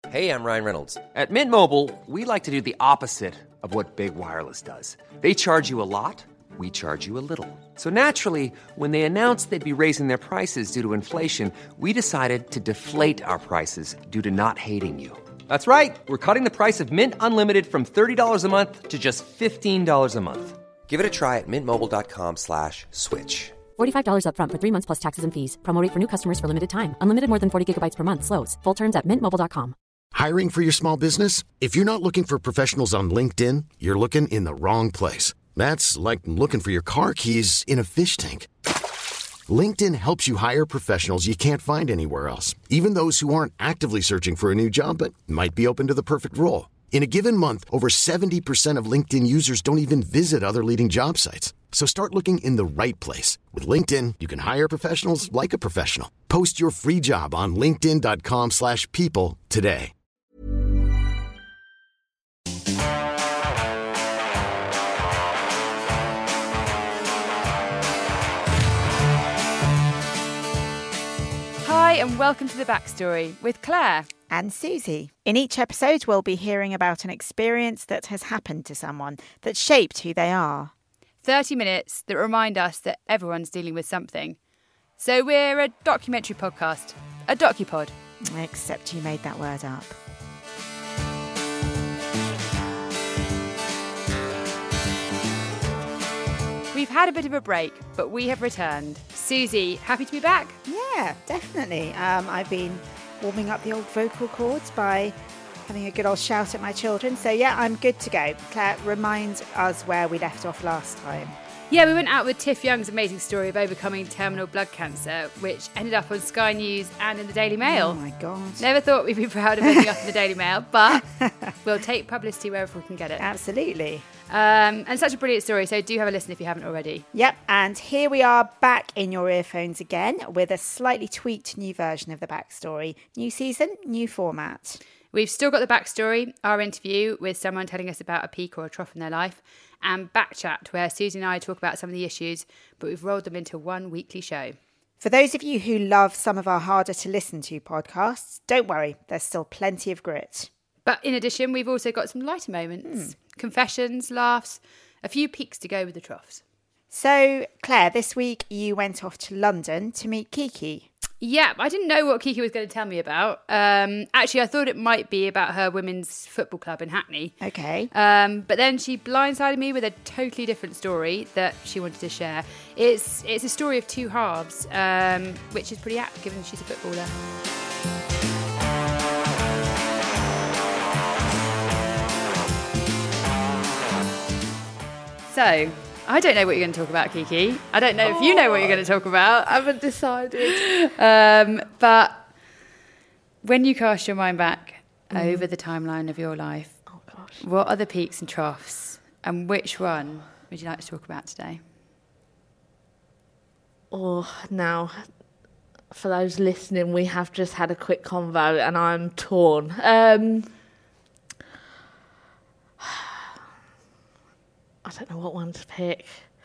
Hey, I'm Ryan Reynolds. At Mint Mobile, we like to do the opposite of what Big Wireless does. They charge you a lot, we charge you a little. So naturally, when they announced they'd be raising their prices due to inflation, we decided to deflate our prices due to not hating you. That's right. We're cutting the price of Mint Unlimited from $30 a month to just $15 a month. Give it a try at mintmobile.com/switch. $45 up front for 3 months plus taxes and fees. Promo rate for new customers for limited time. Unlimited more than 40 gigabytes per month. Slows full terms at mintmobile.com. Hiring for your small business? If you're not looking for professionals on LinkedIn, you're looking in the wrong place. That's like looking for your car keys in a fish tank. LinkedIn helps you hire professionals you can't find anywhere else, even those who aren't actively searching for a new job but might be open to the perfect role. In a given month, over 70% of LinkedIn users don't even visit other leading job sites. So start looking in the right place. With LinkedIn, you can hire professionals like a professional. Post your free job on linkedin.com/people today. Hi and welcome to The Backstory with Claire and Susie. In each episode, we'll be hearing about an experience that has happened to someone that shaped who they are. 30 minutes that remind us that everyone's dealing with something. So we're a documentary podcast, a docupod. Except you made that word up. We've had a bit of a break, but we have returned. Susie, happy to be back? Yeah, definitely. I've been warming up the old vocal cords by having a good old shout at my children. So yeah, I'm good to go. Claire, remind us where we left off last time. Yeah, we went out with Tiff Young's amazing story of overcoming terminal blood cancer, which ended up on Sky News and in the Daily Mail. Oh my God. Never thought we'd be proud of ending up in the Daily Mail, but we'll take publicity wherever we can get it. Absolutely. And such a brilliant story, so do have a listen if you haven't already. Yep, and here we are back in your earphones again with a slightly tweaked new version of The Backstory. New season, new format. We've still got The Backstory, our interview with someone telling us about a peak or a trough in their life, and Backchat, where Susie and I talk about some of the issues, but we've rolled them into one weekly show. For those of you who love some of our harder to listen to podcasts, don't worry, there's still plenty of grit. But in addition, we've also got some lighter moments, confessions, laughs, a few peaks to go with the troughs. So, Claire, this week you went off to London to meet Kiki. Yeah, I didn't know what Kiki was going to tell me about. Actually, I thought it might be about her women's football club in Hackney. Okay. But then she blindsided me with a totally different story that she wanted to share. It's a story of two halves, which is pretty apt given she's a footballer. So, I don't know what you're going to talk about, Kiki. I don't know if you know what you're going to talk about. I haven't decided. But when you cast your mind back over the timeline of your life, what are the peaks and troughs? And which one would you like to talk about today? Oh, now, for those listening, we have just had a quick convo and I'm torn. I don't know what one to pick.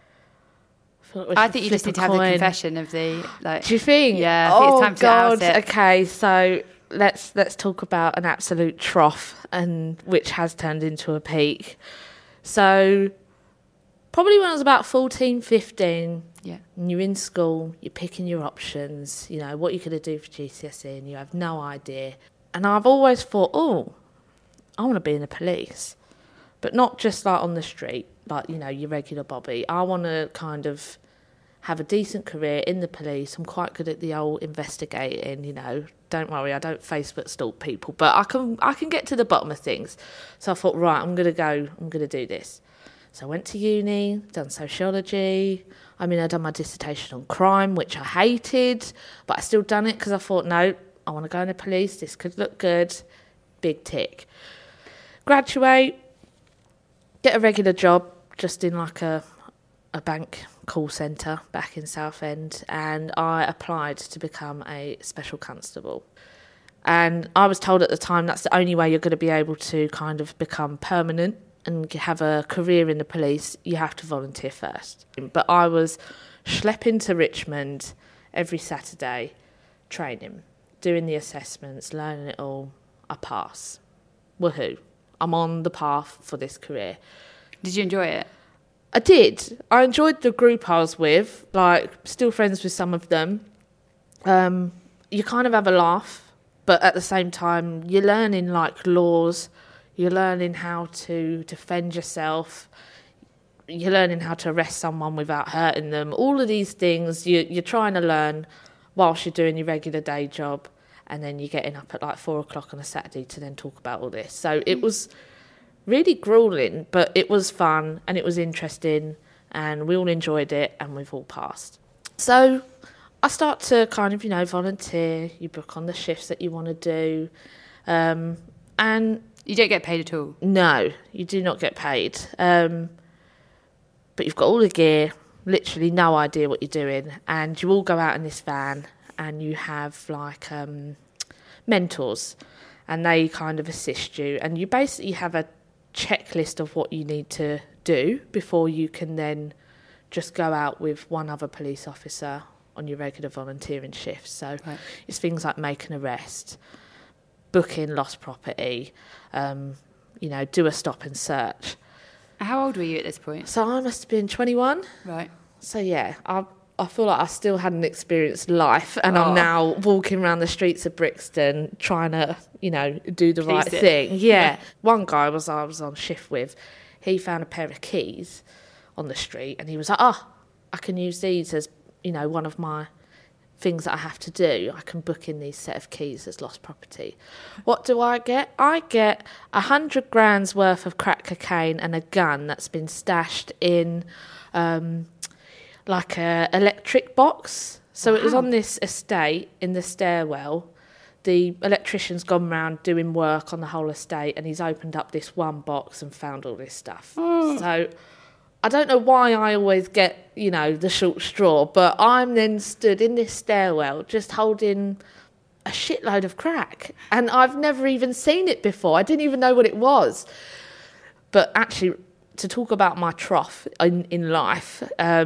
I think you just need to have the confession of the... like. Do you think? Yeah, I think it's time to out it. Okay, so let's talk about an absolute trough, and which has turned into a peak. So probably when I was about 14, 15, yeah, and you're in school, you're picking your options, you know, what you're going to do for GCSE, and you have no idea. And I've always thought, oh, I want to be in the police. But not just like on the street, like, you know, your regular bobby. I want to kind of have a decent career in the police. I'm quite good at the old investigating, you know. Don't worry, I don't Facebook stalk people, but I can get to the bottom of things. So I thought, right, I'm going to do this. So I went to uni, done sociology. I mean, I'd done my dissertation on crime, which I hated, but I still done it because I thought, no, I want to go in the police. This could look good. Big tick. Graduate. Get a regular job, just in like a bank call centre back in Southend, and I applied to become a special constable. And I was told at the time that's the only way you're going to be able to kind of become permanent and have a career in the police. You have to volunteer first. But I was schlepping to Richmond every Saturday, training, doing the assessments, learning it all. I pass. Woohoo. I'm on the path for this career. Did you enjoy it? I did. I enjoyed the group I was with, like, still friends with some of them. You kind of have a laugh, but at the same time, you're learning, like, laws. You're learning how to defend yourself. You're learning how to arrest someone without hurting them. All of these things you're trying to learn whilst you're doing your regular day job, and then you're getting up at like 4:00 on a Saturday to then talk about all this. So it was really grueling, but it was fun and it was interesting, and we all enjoyed it, and we've all passed. So I start to kind of, volunteer. You book on the shifts that you want to do, and you don't get paid at all? No, you do not get paid. But you've got all the gear, literally no idea what you're doing, and you all go out in this van, and you have like mentors, and they kind of assist you, and you basically have a checklist of what you need to do before you can then just go out with one other police officer on your regular volunteering shifts. So It's things like make an arrest, booking lost property, do a stop and search. How old were you at this point? So I must have been 21. Right. So yeah, I feel like I still hadn't experienced life, and I'm now walking around the streets of Brixton trying to, do the right thing. Yeah. One guy I was on shift with, he found a pair of keys on the street, and he was like, I can use these as, one of my things that I have to do. I can book in these set of keys as lost property. What do I get? I get 100 grand's worth of crack cocaine and a gun that's been stashed in like a electric box. So It was on this estate in the stairwell. The electrician's gone round doing work on the whole estate, and he's opened up this one box and found all this stuff. So I don't know why I always get, the short straw, but I'm then stood in this stairwell just holding a shitload of crack. And I've never even seen it before. I didn't even know what it was. But actually, to talk about my trough in life,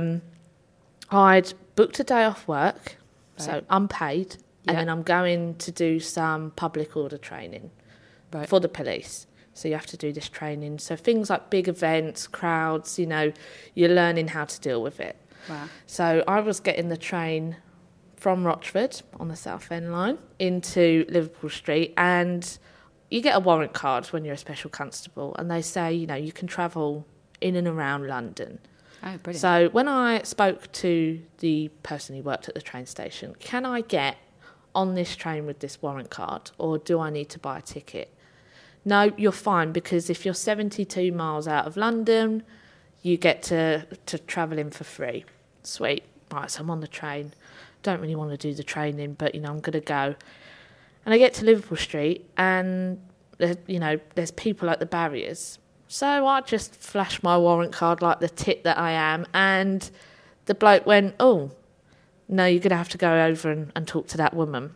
I'd booked a day off work, so unpaid, and then I'm going to do some public order training for the police. So you have to do this training. So things like big events, crowds, you're learning how to deal with it. Wow. So I was getting the train from Rochford on the South End line into Liverpool Street, and you get a warrant card when you're a special constable, and they say, you can travel in and around London. Oh, brilliant. So when I spoke to the person who worked at the train station, can I get on this train with this warrant card, or do I need to buy a ticket? No, you're fine, because if you're 72 miles out of London, you get to travel in for free. Sweet. Right, so I'm on the train. Don't really want to do the training, but, I'm going to go. And I get to Liverpool Street, and, there's people at the barriers. So I just flashed my warrant card like the tit that I am, and the bloke went, oh, no, you're going to have to go over and talk to that woman.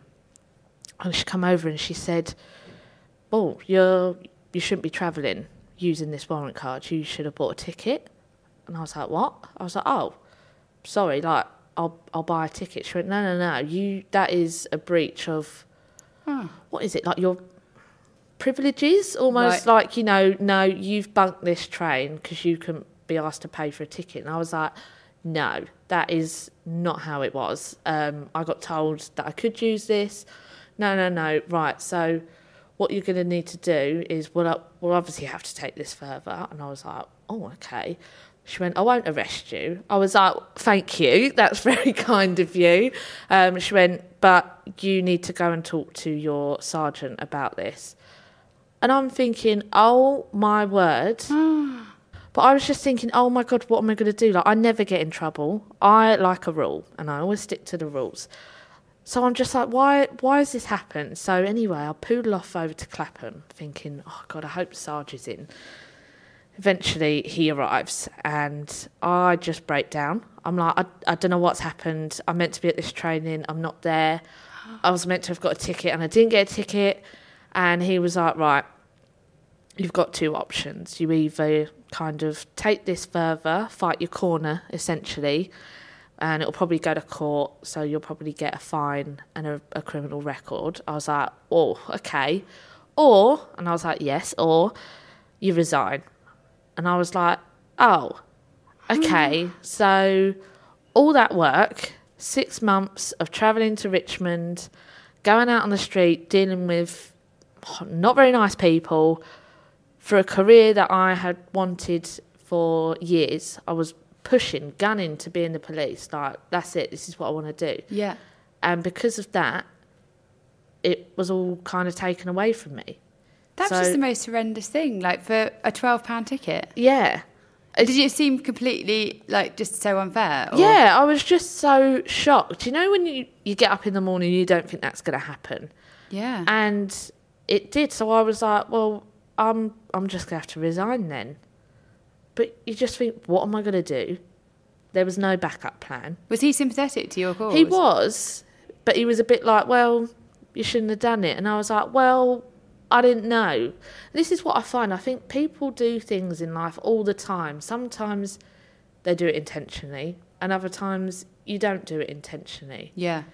And she come over and she said, oh, you shouldn't be travelling using this warrant card. You should have bought a ticket. And I was like, what? I was like, oh, sorry, like, I'll buy a ticket. She went, no, that is a breach of, what is it, like your privileges? Almost like, no, you've bunked this train because you couldn't be asked to pay for a ticket. And I was like, no, that is not how it was. I got told that I could use this. No, right, so what you're going to need to do is, we'll obviously have to take this further. And I was like, oh, okay. She went, I won't arrest you. I was like, thank you. That's very kind of you. She went, but you need to go and talk to your sergeant about this. And I'm thinking, oh, my word. But I was just thinking, oh, my God, what am I going to do? Like, I never get in trouble. I like a rule, and I always stick to the rules. So I'm just like, why has this happened? So anyway, I poodle off over to Clapham, thinking, oh, God, I hope Sarge is in. Eventually, he arrives, and I just break down. I'm like, I don't know what's happened. I'm meant to be at this training. I'm not there. I was meant to have got a ticket, and I didn't get a ticket. And he was like, right, you've got two options. You either kind of take this further, fight your corner, essentially, and it'll probably go to court, so you'll probably get a fine and a criminal record. I was like, oh, okay. and I was like, yes, or you resign. And I was like, oh, okay. So all that work, 6 months of travelling to Richmond, going out on the street, dealing with not very nice people, for a career that I had wanted for years. I was pushing, gunning to be in the police. Like, that's it, this is what I want to do. Yeah. And because of that, it was all kind of taken away from me. That's just the most horrendous thing, like for a £12 ticket. Yeah. Did it seem completely, like, just so unfair? Or? Yeah, I was just so shocked. You know when you get up in the morning and you don't think that's going to happen? Yeah. And it did. So I was like, well, I'm just going to have to resign then. But you just think, what am I going to do? There was no backup plan. Was he sympathetic to your cause? He was, but he was a bit like, well, you shouldn't have done it. And I was like, well, I didn't know. This is what I find. I think people do things in life all the time. Sometimes they do it intentionally, and other times you don't do it intentionally. Yeah.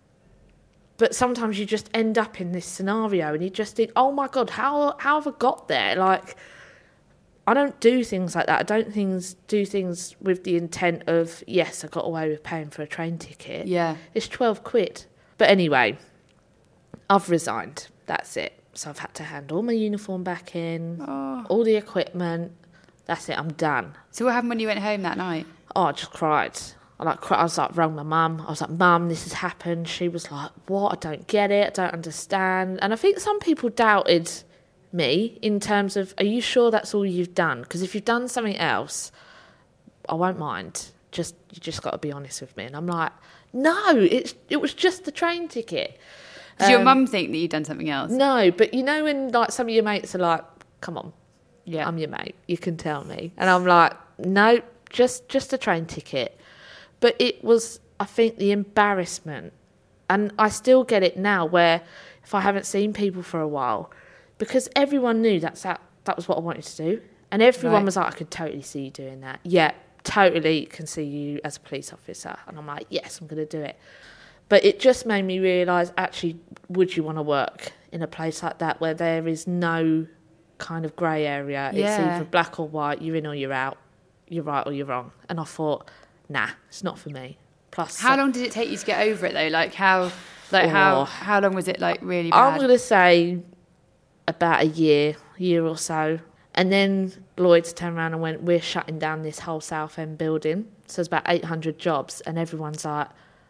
But sometimes you just end up in this scenario and you just think, oh my God, how have I got there? Like, I don't do things like that. I don't do things with the intent of, yes, I got away with paying for a train ticket. Yeah. It's 12 quid. But anyway, I've resigned. That's it. So I've had to hand all my uniform back in, all the equipment. That's it, I'm done. So what happened when you went home that night? Oh, I just cried. I was like, rang my mum. I was like, Mum, this has happened. She was like, what? I don't get it. I don't understand. And I think some people doubted me in terms of, are you sure that's all you've done? Because if you've done something else, I won't mind. You just got to be honest with me. And I'm like, no, it was just the train ticket. Did your mum think that you'd done something else? No, but you know when like some of your mates are like, come on, yeah, I'm your mate, you can tell me. And I'm like, no, just a train ticket. But it was, I think, the embarrassment. And I still get it now where if I haven't seen people for a while, because everyone knew that was what I wanted to do. And everyone was like, I could totally see you doing that. Yeah, totally can see you as a police officer. And I'm like, yes, I'm going to do it. But it just made me realise, actually, would you want to work in a place like that where there is no kind of grey area? Yeah. It's either black or white, you're in or you're out, you're right or you're wrong. And I thought, nah, it's not for me. Plus, how long did it take you to get over it though? How long was it like really bad? I'm going to say about a year or so. And then Lloyd's turned around and went, we're shutting down this whole South End building. So it's about 800 jobs. And everyone's like,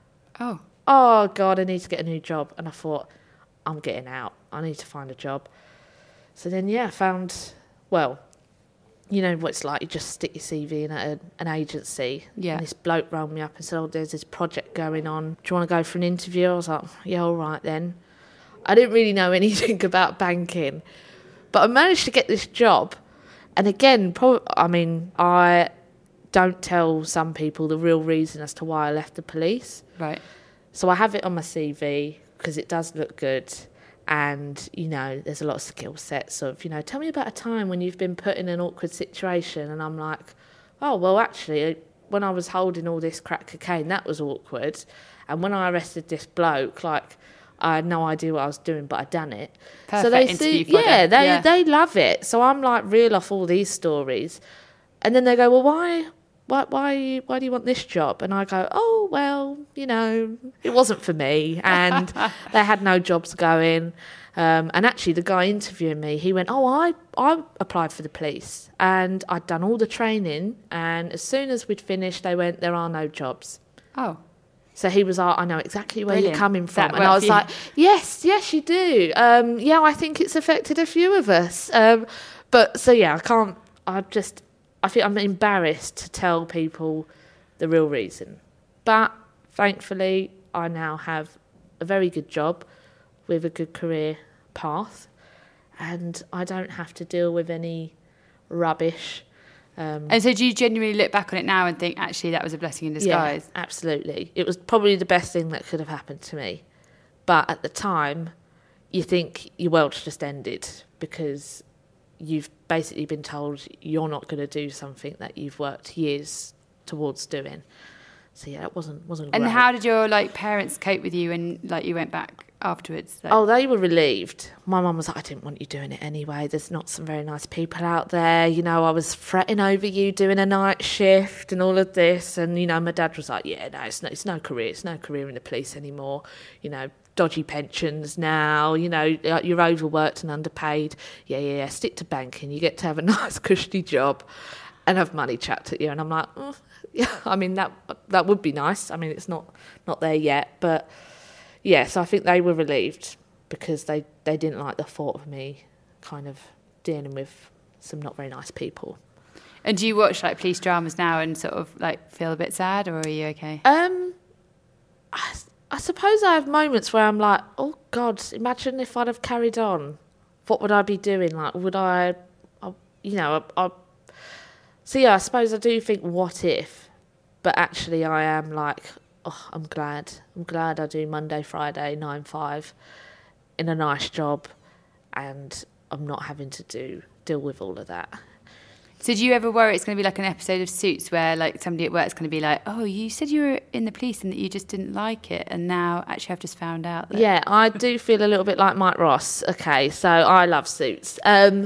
oh God, I need to get a new job. And I thought, I'm getting out. I need to find a job. So then, I found, well, you know what it's like. You just stick your CV in at an agency. Yeah. And this bloke rang me up and said, there's this project going on. Do you want to go for an interview? I was like, yeah, all right then. I didn't really know anything about banking. But I managed to get this job. And again, I don't tell some people the real reason as to why I left the police. Right. So I have it on my CV because it does look good. And, there's a lot of skill sets of, tell me about a time when you've been put in an awkward situation. And I'm like, oh, well, actually, when I was holding all this crack cocaine, that was awkward. And when I arrested this bloke, I had no idea what I was doing, but I'd done it. Perfect so they interview see, they love it. So I'm like, reel off all these stories. And then they go, well, why do you want this job? And I go, oh, well, it wasn't for me. And they had no jobs going. And actually, the guy interviewing me, he went, oh, I applied for the police. And I'd done all the training. And as soon as we'd finished, they went, there are no jobs. Oh. So he was like, I know exactly where Brilliant. you're coming from. That And I was you. like, yes, you do. I think it's affected a few of us. I think I'm embarrassed to tell people the real reason. But thankfully, I now have a very good job with a good career path, and I don't have to deal with any rubbish. And so do you genuinely look back on it now and think, actually, that was a blessing in disguise? Yeah, absolutely. It was probably the best thing that could have happened to me. But at the time, you think your world's just ended because you've basically been told you're not going to do something that you've worked years towards doing. So it wasn't And great. how did your parents cope with you when you went back afterwards? Oh, they were relieved. My mum was like, I didn't want you doing it anyway. There's not some very nice people out there. You know, I was fretting over you doing a night shift and all of this. And, you know, my dad was like, yeah, no, it's no career. It's no career in the police anymore. You know, dodgy pensions now. You know, you're overworked and underpaid. Yeah, stick to banking. You get to have a nice cushy job and have money chucked at you. And I'm like, yeah, I mean, that would be nice. I mean, it's not there yet, but... Yeah, so I think they were relieved because they didn't like the thought of me kind of dealing with some not very nice people. And do you watch like police dramas now and sort of like feel a bit sad, or are you okay? I suppose I have moments where I'm like, oh God, imagine if I'd have carried on. What would I be doing? Like, would I so yeah, I suppose I do think what if, but actually I am like... Oh, I'm glad I do Monday, Friday, 9-5 in a nice job, and I'm not having to deal with all of that. So do you ever worry it's going to be like an episode of Suits where like somebody at work is going to be like, oh, you said you were in the police and that you just didn't like it, and now actually I've just found out that... Yeah, I do feel a little bit like Mike Ross. Okay, so I love Suits.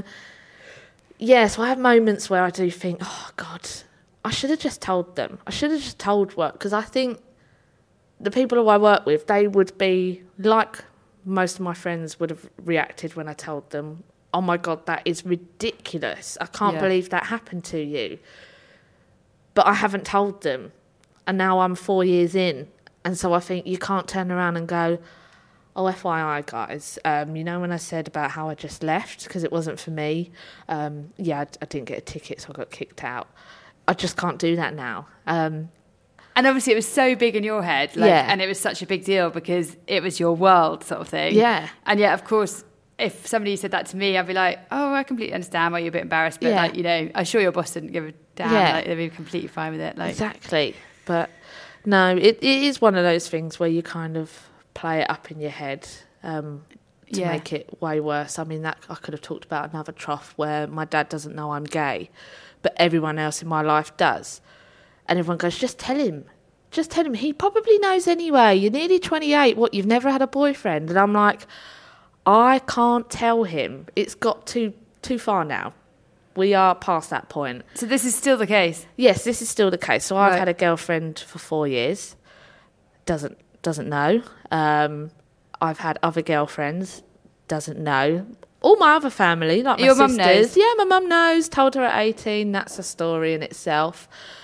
Yeah, so I have moments where I do think, oh God, I should have just told them. I should have just told work, because I think the people who I work with, they would be like most of my friends would have reacted when I told them, oh my God, that is ridiculous. I can't believe that happened to you. But I haven't told them. And now I'm 4 years in. And so I think you can't turn around and go, oh, FYI, guys, you know when I said about how I just left because it wasn't for me? I didn't get a ticket, so I got kicked out. I just can't do that now. And obviously it was so big in your head, and it was such a big deal because it was your world sort of thing. Yeah. And yet, of course, if somebody said that to me, I'd be like, oh, I completely understand why you're a bit embarrassed, but like, you know, I'm sure your boss didn't give a damn. Yeah. Like, they'd be completely fine with it. Like. Exactly. But no, it is one of those things where you kind of play it up in your head to make it way worse. I mean, that I could have talked about another trough where my dad doesn't know I'm gay, but everyone else in my life does. And everyone goes, just tell him. Just tell him. He probably knows anyway. You're nearly 28. What, you've never had a boyfriend? And I'm like, I can't tell him. It's got too far now. We are past that point. So this is still the case? Yes, this is still the case. So I've had a girlfriend for 4 years. Doesn't know. I've had other girlfriends. Doesn't know. All my other family, like my Your sisters. mum knows? Yeah, my mum knows. Told her at 18. That's a story in itself.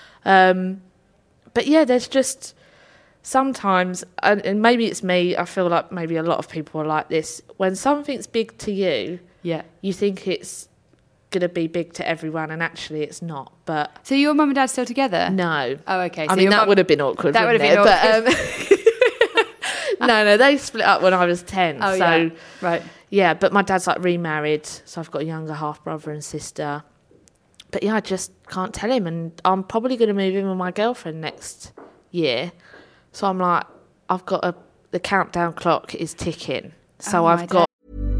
But yeah, there's just sometimes, and maybe it's me, I feel like maybe a lot of people are like this. When something's big to you, you think it's going to be big to everyone, and actually it's not. But so your mum and dad still together? No. Oh, okay. So I mean, that would have been awkward. That would have been awkward. But no, they split up when I was 10. Oh, so, yeah. Right. Yeah, but my dad's like remarried, so I've got a younger half brother and sister. But yeah, I just can't tell him, and I'm probably going to move in with my girlfriend next year. So I'm like, the countdown clock is ticking. So I've got...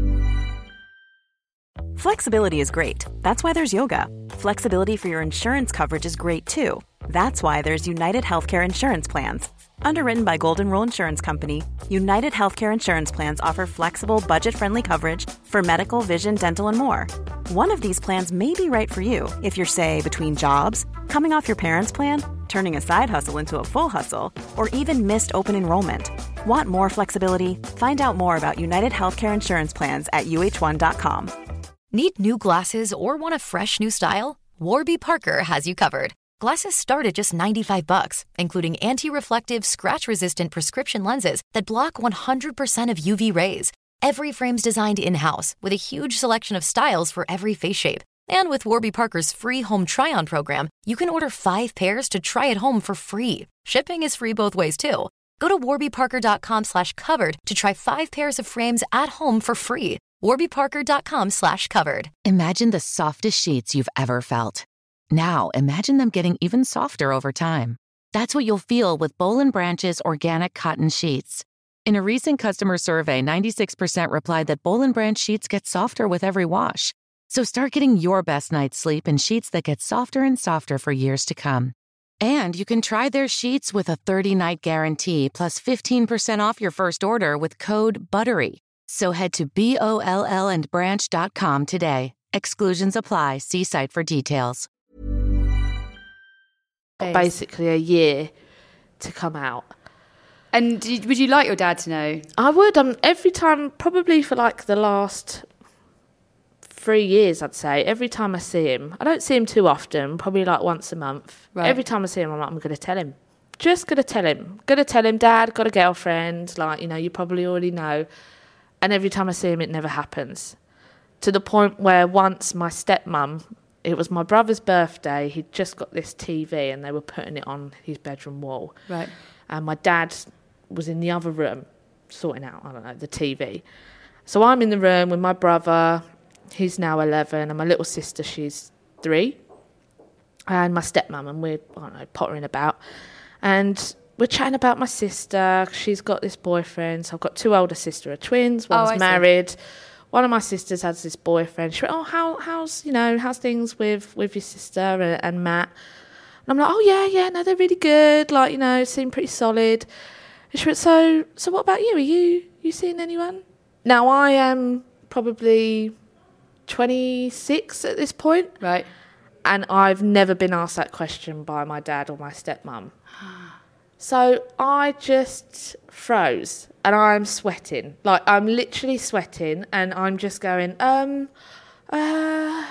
Flexibility is great. That's why there's yoga. Flexibility for your insurance coverage is great too. That's why there's United Healthcare Insurance Plans. Underwritten by Golden Rule Insurance Company, United Healthcare Insurance Plans offer flexible, budget-friendly coverage for medical, vision, dental, and more. One of these plans may be right for you if you're, say, between jobs, coming off your parents' plan, turning a side hustle into a full hustle, or even missed open enrollment. Want more flexibility? Find out more about United Healthcare Insurance Plans at uh1.com. Need new glasses or want a fresh new style? Warby Parker has you covered. Glasses start at just $95, including anti-reflective, scratch-resistant prescription lenses that block 100% of UV rays. Every frame's designed in-house with a huge selection of styles for every face shape. And with Warby Parker's free home try-on program, you can order 5 pairs to try at home for free. Shipping is free both ways, too. Go to warbyparker.com/covered to try 5 pairs of frames at home for free. warbyparker.com/covered. Imagine the softest sheets you've ever felt. Now, imagine them getting even softer over time. That's what you'll feel with Boll & Branch's organic cotton sheets. In a recent customer survey, 96% replied that Boll & Branch sheets get softer with every wash. So start getting your best night's sleep in sheets that get softer and softer for years to come. And you can try their sheets with a 30-night guarantee plus 15% off your first order with code BUTTERY. So head to BOLLandbranch.com today. Exclusions apply. See site for details. Basically a year to come out. And would you like your dad to know? I would. Every time, probably for like the last 3 years, I'd say, every time I see him, I don't see him too often, probably like once a month. Right. Every time I see him, I'm like, I'm going to tell him. Just going to tell him. Going to tell him, Dad, got a girlfriend. Like, you know, you probably already know. And every time I see him, it never happens. To the point where once my stepmum, it was my brother's birthday, he'd just got this TV and they were putting it on his bedroom wall. Right. And my dad was in the other room sorting out, I don't know, the TV. So I'm in the room with my brother, he's now 11, and my little sister, she's 3, and my stepmum, and we're, I don't know, pottering about. And we're chatting about my sister. She's got this boyfriend. So I've got 2 older sisters, are twins, one's married. One of my sisters has this boyfriend. She went, oh, how's things with your sister and Matt? And I'm like, oh, yeah, no, they're really good. Like, you know, seem pretty solid. And she went, so what about you? Are you seeing anyone? Now, I am probably 26 at this point. Right. And I've never been asked that question by my dad or my stepmum. So I just froze and I'm sweating. Like, I'm literally sweating and I'm just going, I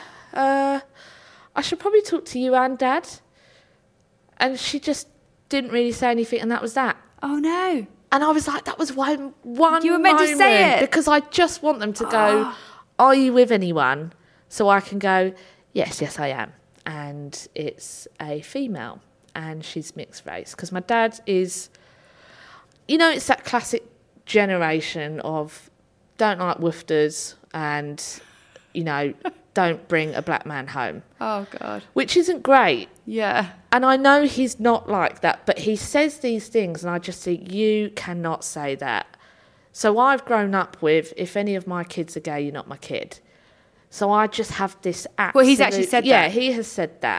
should probably talk to you and Dad. And she just didn't really say anything, and that was that. Oh, no. And I was like, that was one You were meant to say it. Because I just want them to go, are you with anyone? So I can go, yes, I am. And it's a female, and she's mixed race. Because my dad is, you know, it's that classic generation of don't like woofers and, you know, don't bring a black man home. Oh, God. Which isn't great. Yeah. And I know he's not like that, but he says these things, and I just think, you cannot say that. So I've grown up with, if any of my kids are gay, you're not my kid. So I just have this absolute... Well, he's actually said that. Yeah, he has said that.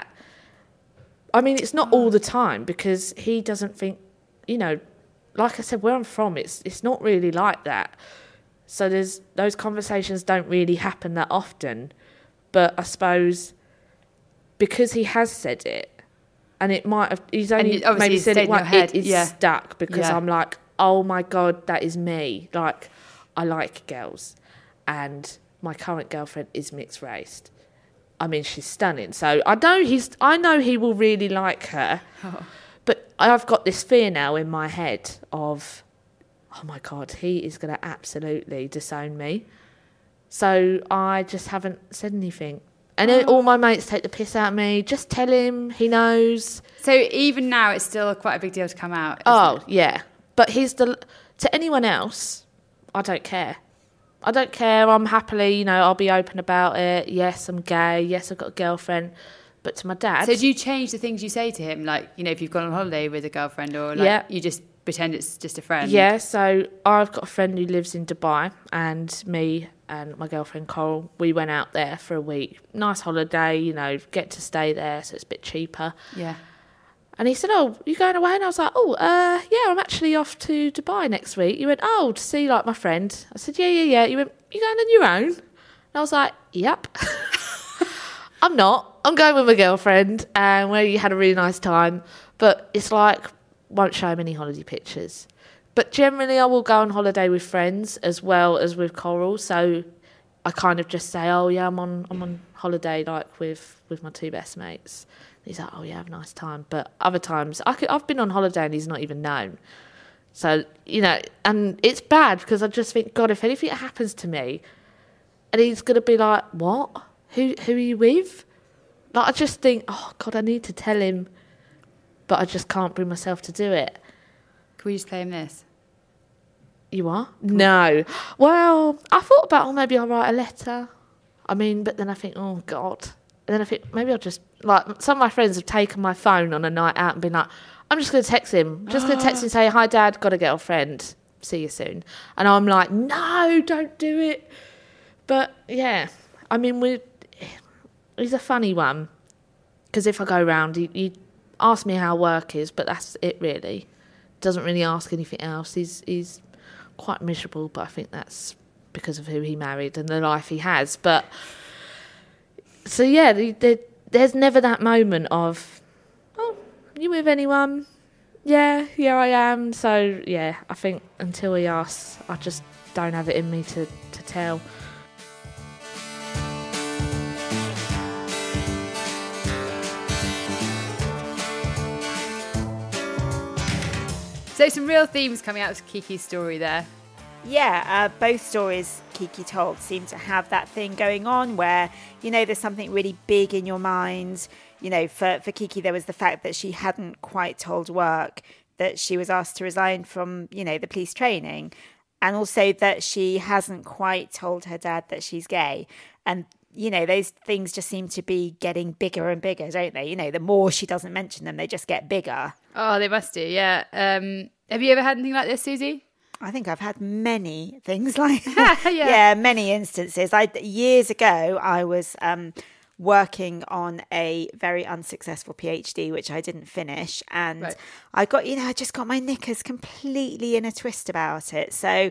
I mean, it's not all the time, because he doesn't think, you know, like I said, where I'm from, it's not really like that. So those conversations don't really happen that often. But I suppose because he has said it, and it might have, he's only maybe said it once, it is stuck, because I'm like, oh my God, that is me. Like, I like girls, and my current girlfriend is mixed race. I mean, she's stunning. So I know he will really like her, but I've got this fear now in my head of, oh my God, he is going to absolutely disown me. So I just haven't said anything. And then all my mates take the piss out of me. Just tell him, he knows. So even now, it's still quite a big deal to come out, isn't it? Yeah. But to anyone else, I don't care. I don't care. I'm happily, you know, I'll be open about it. Yes, I'm gay. Yes, I've got a girlfriend. But to my dad... So do you change the things you say to him? Like, you know, if you've gone on holiday with a girlfriend, or like you just pretend it's just a friend? Yeah, so I've got a friend who lives in Dubai, and me and my girlfriend Coral, we went out there for a week. Nice holiday, you know, get to stay there, so it's a bit cheaper. Yeah. And he said, oh, you going away? And I was like, yeah, I'm actually off to Dubai next week. He went, oh, to see, like, my friend. I said, yeah. He went, you going on your own? And I was like, yep. I'm not. I'm going with my girlfriend, and we had a really nice time. But it's like, won't show him any holiday pictures. But generally I will go on holiday with friends as well as with Coral. So I kind of just say, oh, yeah, I'm on holiday, like, with my 2 best mates. And he's like, oh, yeah, have a nice time. But other times, I've been on holiday and he's not even known. So, you know, and it's bad because I just think, God, if anything happens to me, and he's going to be like, what? Who are you with? Like, I just think, oh, God, I need to tell him, but I just can't bring myself to do it. Can we just play him this? You are? No. Well, I thought about, maybe I'll write a letter. I mean, but then I think, oh, God. And then I think, maybe I'll just, like, some of my friends have taken my phone on a night out and been like, I'm just going to text him. Just going to text him and say, hi, Dad, got a girlfriend. See you soon. And I'm like, no, don't do it. But, yeah, I mean, he's a funny one. Because if I go round, asks me how work is, but that's it really. Doesn't really ask anything else. He's quite miserable, but I think that's because of who he married and the life he has. But so yeah, there's never that moment of, oh, you with anyone? Yeah, I am. So yeah, I think until he asks, I just don't have it in me to tell. So some real themes coming out of Kiki's story there. Yeah, both stories Kiki told seem to have that thing going on where, you know, there's something really big in your mind. You know, for Kiki, there was the fact that she hadn't quite told work that she was asked to resign from, you know, the police training. And also that she hasn't quite told her dad that she's gay. And, you know, those things just seem to be getting bigger and bigger, don't they? You know, the more she doesn't mention them, they just get bigger. Oh, they must do, yeah. Have you ever had anything like this, Susie? I think I've had many things like yeah, many instances. Years ago, I was working on a very unsuccessful PhD, which I didn't finish. And I just got my knickers completely in a twist about it. So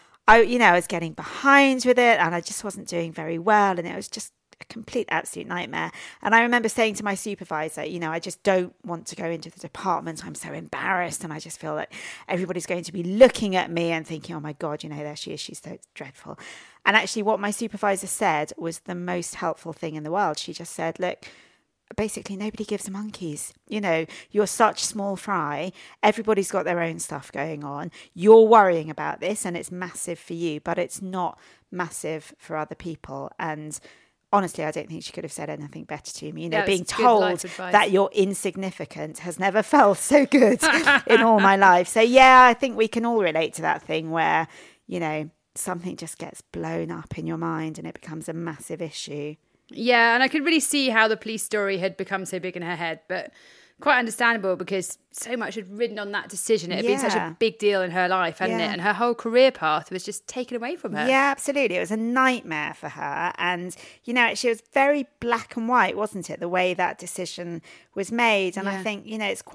I was getting behind with it and I just wasn't doing very well. And it was just a complete absolute nightmare. And I remember saying to my supervisor, you know, I just don't want to go into the department. I'm so embarrassed. And I just feel like everybody's going to be looking at me and thinking, oh my God, you know, there she is. She's so dreadful. And actually what my supervisor said was the most helpful thing in the world. She just said, look, basically nobody gives a monkeys. You know, you're such small fry. Everybody's got their own stuff going on. You're worrying about this and it's massive for you, but it's not massive for other people. And honestly, I don't think she could have said anything better to me. You know, being told that you're insignificant has never felt so good in all my life. So yeah, I think we can all relate to that thing where, you know, something just gets blown up in your mind and it becomes a massive issue. Yeah, and I could really see how the police story had become so big in her head, but quite understandable because so much had ridden on that decision. It had been such a big deal in her life, hadn't it? And her whole career path was just taken away from her. Yeah, absolutely. It was a nightmare for her. And, you know, she was very black and white, wasn't it? The way that decision was made. And I think, you know, it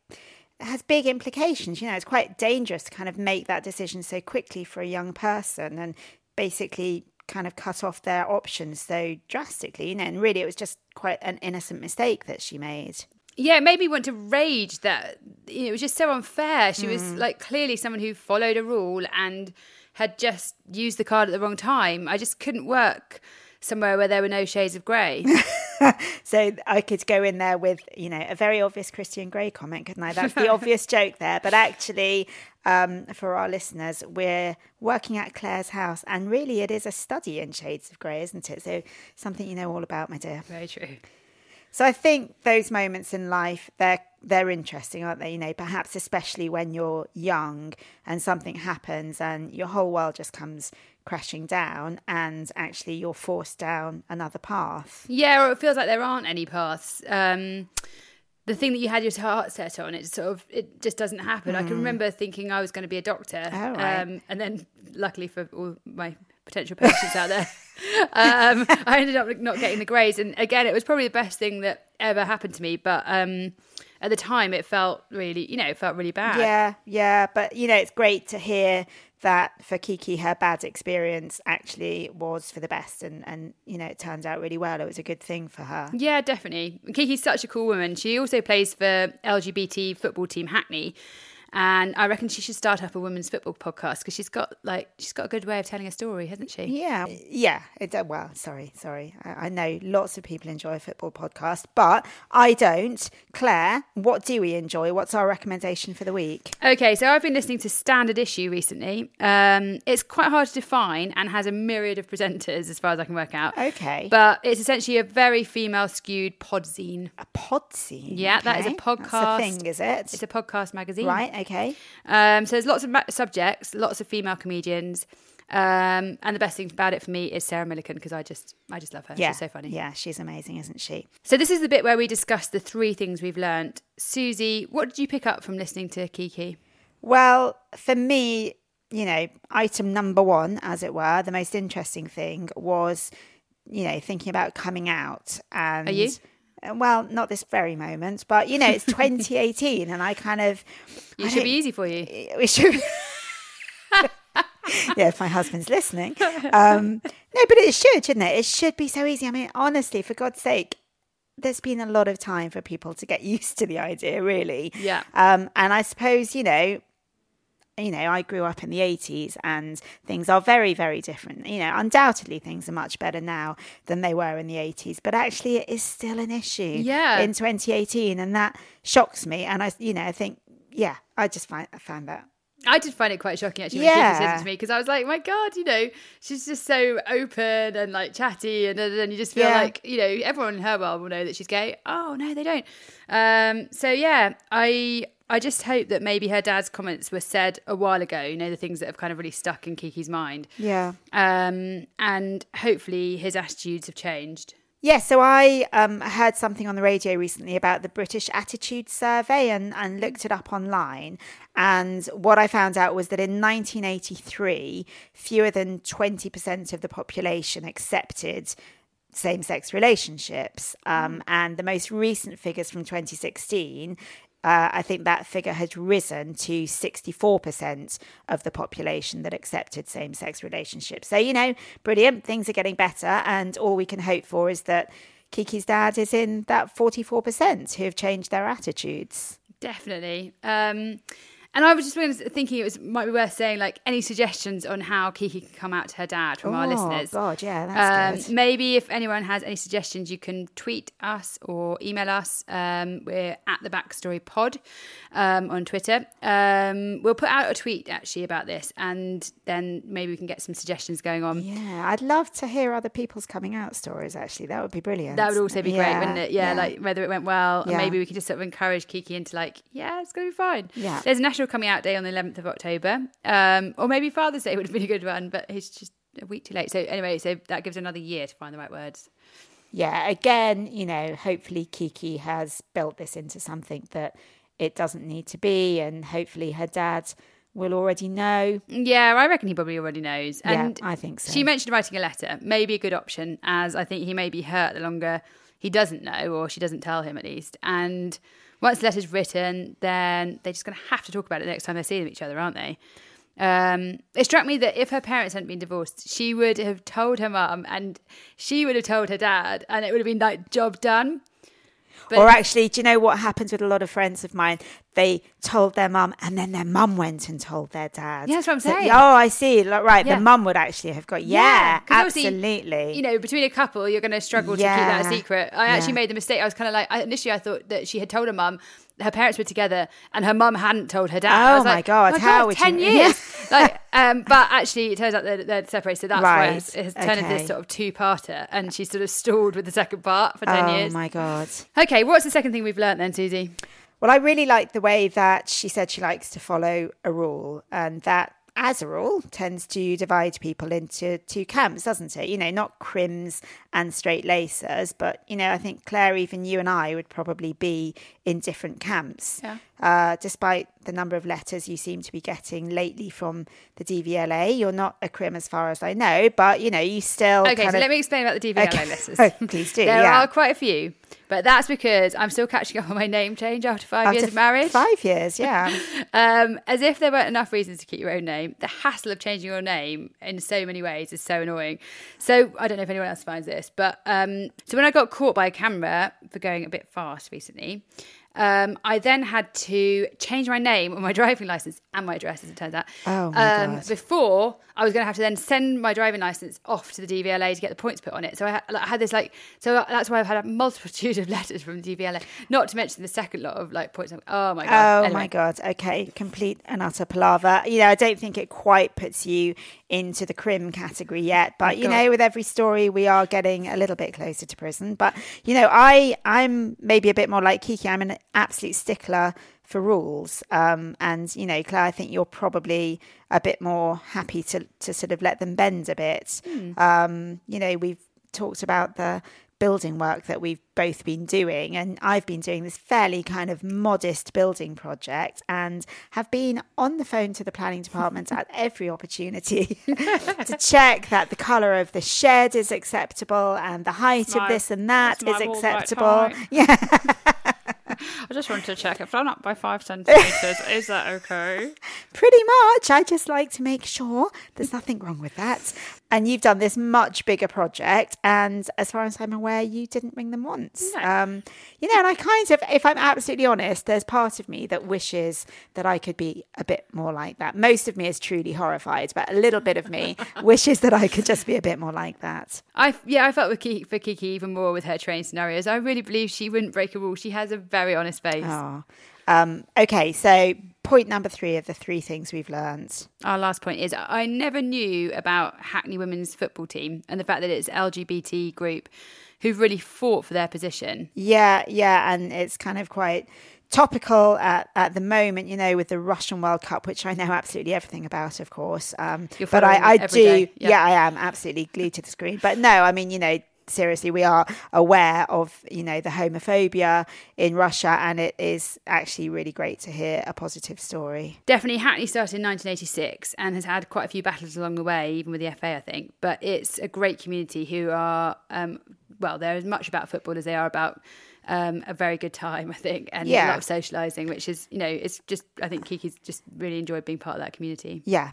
has big implications. You know, it's quite dangerous to kind of make that decision so quickly for a young person and basically kind of cut off their options so drastically, you know, and really it was just quite an innocent mistake that she made. Yeah, it made me want to rage that, you know, it was just so unfair. She was like clearly someone who followed a rule and had just used the card at the wrong time. I just couldn't work somewhere where there were no shades of grey. So I could go in there with, you know, a very obvious Christian Grey comment, couldn't I? That's the obvious joke there. But actually, for our listeners, we're working at Claire's house and really it is a study in shades of grey, isn't it? So something you know all about, my dear. Very true. So I think those moments in life, they're interesting, aren't they? You know, perhaps especially when you're young and something happens and your whole world just comes crashing down and actually you're forced down another path. Yeah, or it feels like there aren't any paths. The thing that you had your heart set on, it just doesn't happen. I can remember thinking I was going to be a doctor. Oh, right. And then luckily for all my potential patients out there, I ended up not getting the grades. And again, it was probably the best thing that ever happened to me. But at the time it felt really, you know, it felt really bad. Yeah. But, you know, it's great to hear that for Kiki, her bad experience actually was for the best. And you know, it turned out really well. It was a good thing for her. Yeah, definitely. Kiki's such a cool woman. She also plays for LGBT football team Hackney. And I reckon she should start up a women's football podcast because she's got a good way of telling a story, hasn't she? Yeah. Well, sorry. I know lots of people enjoy a football podcast, but I don't. Claire, what do we enjoy? What's our recommendation for the week? Okay, so I've been listening to Standard Issue recently. It's quite hard to define and has a myriad of presenters as far as I can work out. Okay. But it's essentially a very female-skewed podzine. A podzine? Yeah, okay. That is a podcast. That's a thing, is it? It's a podcast magazine. Right, okay. So there's lots of subjects, lots of female comedians. And the best thing about it for me is Sarah Millican because I just love her. Yeah. She's so funny. Yeah, she's amazing, isn't she? So this is the bit where we discuss the 3 things we've learnt. Susie, what did you pick up from listening to Kiki? Well, for me, you know, item number 1, as it were, the most interesting thing was, you know, thinking about coming out. And Are you? well, not this very moment, but, you know, it's 2018 and I kind of... It should be easy for you. It should... Yeah, if my husband's listening. No, but it should, shouldn't it? It should be so easy. I mean, honestly, for God's sake, there's been a lot of time for people to get used to the idea, really. Yeah. And I suppose, you know, I grew up in the 80s and things are very, very different. You know, undoubtedly things are much better now than they were in the 80s, but actually it is still an issue in 2018. And that shocks me. And I think, I found that. I did find it quite shocking actually when Kiki said it to me, because I was like, my God, you know, she's just so open and like chatty, and then you just feel like, you know, everyone in her world will know that she's gay. Oh no, they don't. So yeah, I just hope that maybe her dad's comments were said a while ago, you know, the things that have kind of really stuck in Kiki's mind. Yeah. And hopefully his attitudes have changed. Yeah, so I heard something on the radio recently about the British Attitude Survey and looked it up online. And what I found out was that in 1983, fewer than 20% of the population accepted same-sex relationships. And the most recent figures from 2016, I think that figure had risen to 64% of the population that accepted same-sex relationships. So, you know, brilliant. Things are getting better. And all we can hope for is that Kiki's dad is in that 44% who have changed their attitudes. Definitely. And I was just thinking it might be worth saying, like, any suggestions on how Kiki can come out to her dad from our listeners. Oh, God, yeah, that's good. Maybe if anyone has any suggestions, you can tweet us or email us. We're at The Backstory Pod on Twitter. We'll put out a tweet, actually, about this, and then maybe we can get some suggestions going on. Yeah, I'd love to hear other people's coming out stories, actually. That would be brilliant. That would also be great, wouldn't it? Yeah, like whether it went well, and maybe we could just sort of encourage Kiki into like, it's going to be fine. Yeah. There's a National Coming Out Day on the 11th of October, or maybe Father's Day would have been a good one, but it's just a week too late. So anyway, so that gives another year to find the right words. Yeah, again, you know, hopefully Kiki has built this into something that it doesn't need to be, and hopefully her dad will already know. Yeah, I reckon he probably already knows. And I think so. She mentioned writing a letter, maybe a good option, as I think he may be hurt the longer he doesn't know, or she doesn't tell him at least. And once the letter's written, then they're just going to have to talk about it next time they see each other, aren't they? It struck me that if her parents hadn't been divorced, she would have told her mum and she would have told her dad, and it would have been like, job done. But or actually, do you know what happens with a lot of friends of mine? They told their mum and then their mum went and told their dad. Yeah, that's what I'm saying. I see. Right, the mum would actually have got, absolutely. You know, between a couple, you're going to struggle to keep that a secret. I actually made the mistake. I was kind of like, initially I thought that she had told her mum, her parents were together and her mum hadn't told her dad. Oh, I was my God. How would 10 you... years. But actually it turns out they're separated. So that's why it has turned into this sort of two-parter, and she sort of stalled with the second part for 10 years. Oh, my God. Okay, what's the second thing we've learnt then, Susie? Well, I really like the way that she said she likes to follow a rule, and that, as a rule, tends to divide people into two camps, doesn't it? You know, not crims and straight-lacers, but, you know, I think, Claire, even you and I would probably be in different camps. Yeah. Despite the number of letters you seem to be getting lately from the DVLA. You're not a crim as far as I know, but, you know, you still... Okay, so let me explain about the DVLA letters. Please do, There are quite a few, but that's because I'm still catching up on my name change after 5 years of marriage. 5 years, yeah. As if there weren't enough reasons to keep your own name. The hassle of changing your name in so many ways is so annoying. So I don't know if anyone else finds this, but so when I got caught by a camera for going a bit fast recently, I then had to change my name on my driving licence and my address, as it turns out. Oh, my God. Before, I was going to have to then send my driving licence off to the DVLA to get the points put on it. So I had this so that's why I've had a multitude of letters from the DVLA, not to mention the second lot of points. Oh, my God. My God. Okay. Complete and utter palaver. You know, I don't think it quite puts you into the crim category yet, but you know, with every story we are getting a little bit closer to prison. But you know, I'm maybe a bit more like Kiki. I'm an absolute stickler for rules, and you know, Claire, I think you're probably a bit more happy to sort of let them bend a bit. You know, we've talked about the building work that we've both been doing. And I've been doing this fairly kind of modest building project and have been on the phone to the planning department at every opportunity to check that the colour of the shed is acceptable and the height of this and that is acceptable. Yeah. I just wanted to check. If I'm up by 5 centimetres, is that okay? Pretty much. I just like to make sure there's nothing wrong with that. And you've done this much bigger project. And as far as I'm aware, you didn't ring them once. No. And I kind of, if I'm absolutely honest, there's part of me that wishes that I could be a bit more like that. Most of me is truly horrified, but a little bit of me wishes that I could just be a bit more like that. I felt for Kiki even more with her training scenarios. I really believe she wouldn't break a rule. She has a very honest face. Oh. Okay, so point number 3 of the 3 things we've learned. Our last point is I never knew about Hackney women's football team and the fact that it's LGBT group who've really fought for their position. Yeah, and it's kind of quite topical at the moment, with the Russian World Cup, which I know absolutely everything about, of course. But I do, I am absolutely glued to the screen. But no, I mean, seriously, we are aware of, the homophobia in Russia, and it is actually really great to hear a positive story. Definitely. Hackney started in 1986 and has had quite a few battles along the way, even with the FA, I think. But it's a great community who are, they're as much about football as they are about a very good time, I think, and a lot of socialising, which is, it's just, I think Kiki's just really enjoyed being part of that community. Yeah.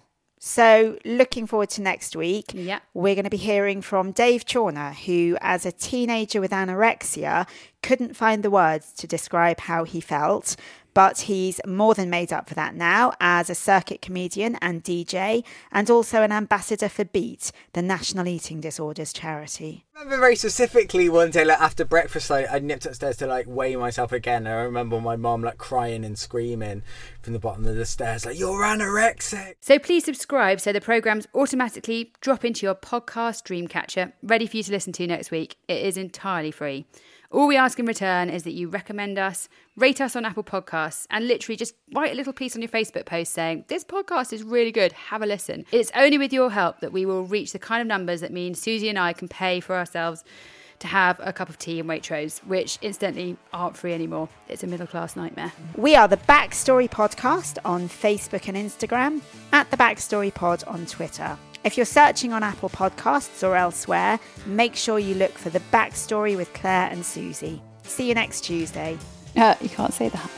So looking forward to next week, we're going to be hearing from Dave Chawner, who as a teenager with anorexia couldn't find the words to describe how he felt, but he's more than made up for that now as a circuit comedian and DJ, and also an ambassador for BEAT, the National Eating Disorders charity. I remember very specifically one day, after breakfast, I nipped upstairs to weigh myself again. And I remember my mum crying and screaming from the bottom of the stairs, you're anorexic. So please subscribe so the programmes automatically drop into your podcast Dreamcatcher, ready for you to listen to next week. It is entirely free. All we ask in return is that you recommend us, rate us on Apple Podcasts, and literally just write a little piece on your Facebook post saying, this podcast is really good, have a listen. It's only with your help that we will reach the kind of numbers that mean Susie and I can pay for ourselves to have a cup of tea in Waitrose, which incidentally aren't free anymore. It's a middle-class nightmare. We are the Backstory Podcast on Facebook and Instagram, at the Backstory Pod on Twitter. If you're searching on Apple Podcasts or elsewhere, make sure you look for The Backstory with Claire and Susie. See you next Tuesday. You can't say that.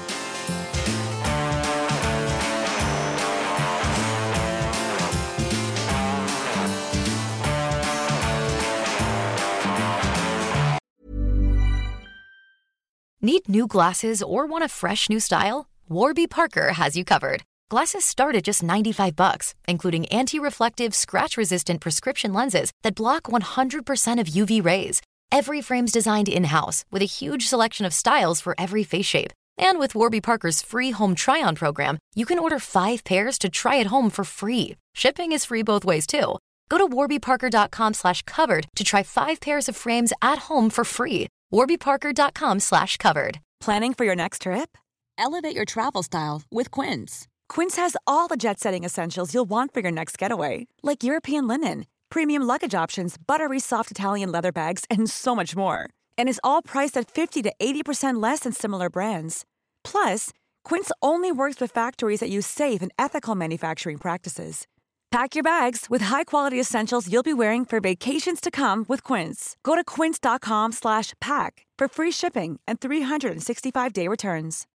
Need new glasses or want a fresh new style? Warby Parker has you covered. Glasses start at just $95, including anti-reflective, scratch-resistant prescription lenses that block 100% of UV rays. Every frame's designed in-house with a huge selection of styles for every face shape. And with Warby Parker's free home try-on program, you can order 5 pairs to try at home for free. Shipping is free both ways, too. Go to warbyparker.com/covered to try 5 pairs of frames at home for free. warbyparker.com/covered. Planning for your next trip? Elevate your travel style with Quince. Quince has all the jet-setting essentials you'll want for your next getaway, like European linen, premium luggage options, buttery soft Italian leather bags, and so much more. And is all priced at 50 to 80% less than similar brands. Plus, Quince only works with factories that use safe and ethical manufacturing practices. Pack your bags with high-quality essentials you'll be wearing for vacations to come with Quince. Go to quince.com/pack for free shipping and 365-day returns.